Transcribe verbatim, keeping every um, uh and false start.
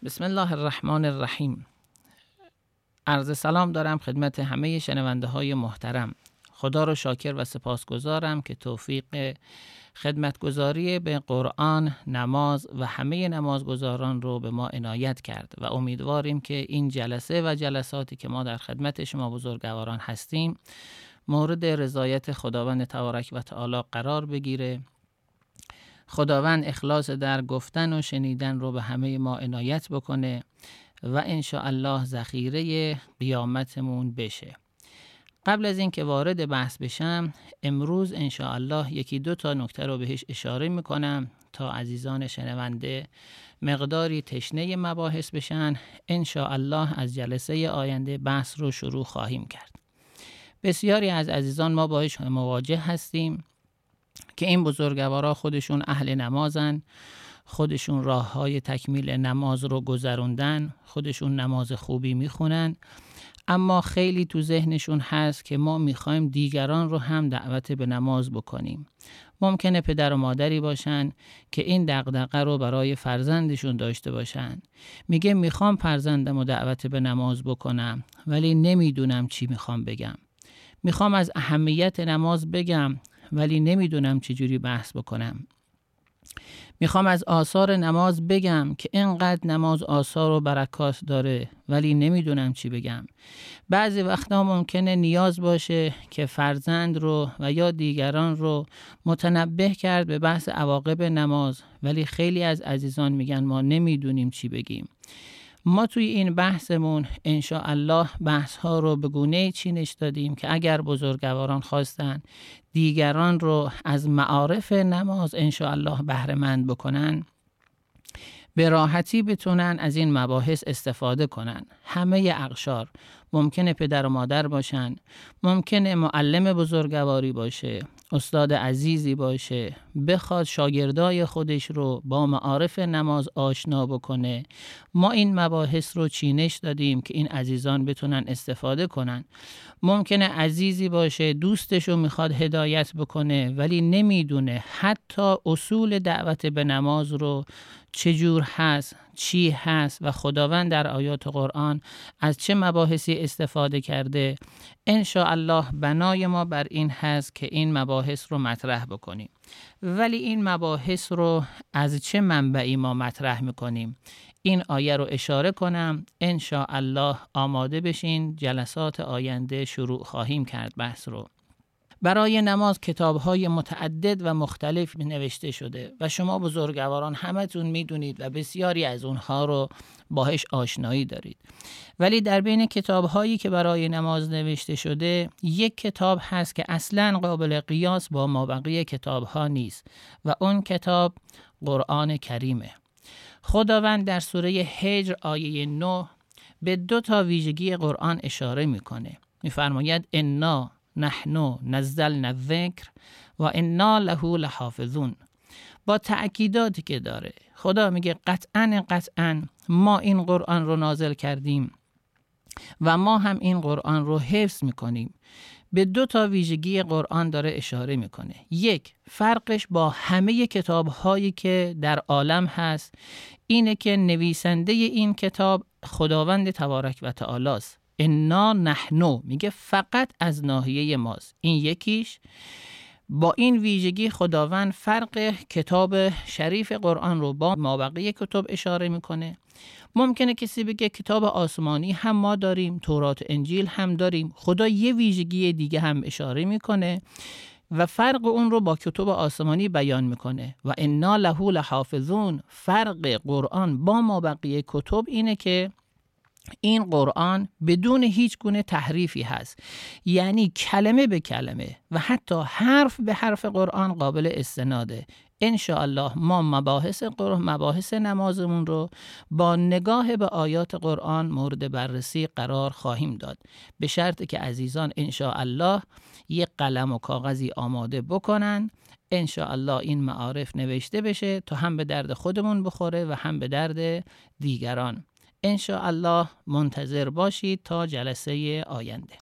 بسم الله الرحمن الرحیم. عرض سلام دارم خدمت همه شنونده های محترم. خدا رو شاکر و سپاسگزارم که توفیق خدمتگزاری به قرآن، نماز و همه نمازگزاران رو به ما عنایت کرد و امیدواریم که این جلسه و جلساتی که ما در خدمت شما بزرگواران هستیم مورد رضایت خداوند تبارک و تعالی قرار بگیره. خداوند اخلاص در گفتن و شنیدن رو به همه ما عنایت بکنه و انشاءالله ذخیره قیامتمون بشه. قبل از این که وارد بحث بشم، امروز انشاءالله یکی دو تا نکته رو بهش اشاره میکنم تا عزیزان شنونده مقداری تشنه مباحث بشن. انشاءالله از جلسه آینده بحث رو شروع خواهیم کرد. بسیاری از عزیزان ما باهاش مواجه هستیم که این بزرگوارا خودشون اهل نمازن، خودشون راه های تکمیل نماز رو گذروندن، خودشون نماز خوبی میخونن، اما خیلی تو ذهنشون هست که ما میخوایم دیگران رو هم دعوت به نماز بکنیم. ممکنه پدر و مادری باشن که این دغدغه رو برای فرزندشون داشته باشن. میگه میخوام فرزندم رو دعوت به نماز بکنم ولی نمیدونم چی میخوام بگم. میخوام از اهمیت نماز بگم ولی نمیدونم چجوری بحث بکنم. میخوام از آثار نماز بگم که اینقدر نماز آثار و برکات داره ولی نمیدونم چی بگم. بعضی وقتا ممکنه نیاز باشه که فرزند رو و یا دیگران رو متنبه کرد به بحث عواقب نماز، ولی خیلی از عزیزان میگن ما نمیدونیم چی بگیم. ما توی این بحثمون انشاءالله بحث ها رو به گونه چینش دادیم که اگر بزرگواران خواستن دیگران رو از معارف نماز انشاءالله بهره مند بکنن، به راحتی بتونن از این مباحث استفاده کنن. همه اقشار، ممکنه پدر و مادر باشن، ممکنه معلم بزرگواری باشه، استاد عزیزی باشه، بخواد شاگردای خودش رو با معارف نماز آشنا بکنه. ما این مباحث رو چینش دادیم که این عزیزان بتونن استفاده کنن. ممکنه عزیزی باشه دوستش رو میخواد هدایت بکنه ولی نمیدونه حتی اصول دعوت به نماز رو چجور هست، چی هست و خداوند در آیات قرآن از چه مباحثی استفاده کرده. انشاءالله بنای ما بر این هست که این مباحث رو مطرح بکنیم. ولی این مباحث رو از چه منبعی ما مطرح میکنیم؟ این آیه رو اشاره کنم. انشاءالله آماده بشین، جلسات آینده شروع خواهیم کرد بحث رو. برای نماز کتاب‌های متعدد و مختلف نوشته شده و شما بزرگواران همتون میدونید و بسیاری از اونها رو باهاش آشنایی دارید. ولی در بین کتاب‌هایی که برای نماز نوشته شده، یک کتاب هست که اصلاً قابل قیاس با مابقی کتاب‌ها نیست و اون کتاب قرآن کریمه. خداوند در سوره هجر آیه نه به دو تا ویژگی قرآن اشاره میکنه. میفرماید انا نحن نزلنا الذکر و انا له لحافظون. با تأکیداتی که داره خدا میگه قطعاً قطعاً ما این قرآن رو نازل کردیم و ما هم این قرآن رو حفظ میکنیم. به دو تا ویژگی قرآن داره اشاره میکنه. یک، فرقش با همه کتاب‌هایی که در عالم هست اینه که نویسنده این کتاب خداوند تبارک و تعالی است. انا نحنو میگه فقط از ناحیه ماست. این یکیش. با این ویژگی خداوند فرق کتاب شریف قرآن رو با مابقی کتب اشاره میکنه. ممکنه کسی بگه کتاب آسمانی هم ما داریم، تورات انجیل هم داریم. خدا یه ویژگی دیگه هم اشاره میکنه و فرق اون رو با کتب آسمانی بیان میکنه. و انا له لحافظون. فرق قرآن با مابقی کتب اینه که این قرآن بدون هیچ گونه تحریفی هست، یعنی کلمه به کلمه و حتی حرف به حرف قرآن قابل استناده. انشاءالله ما مباحث قرآن، مباحث نمازمون رو با نگاه به آیات قرآن مورد بررسی قرار خواهیم داد، به شرطی که عزیزان انشاءالله یک قلم و کاغذی آماده بکنن. انشاءالله این معارف نوشته بشه تا هم به درد خودمون بخوره و هم به درد دیگران. انشاءالله منتظر باشید تا جلسه آینده.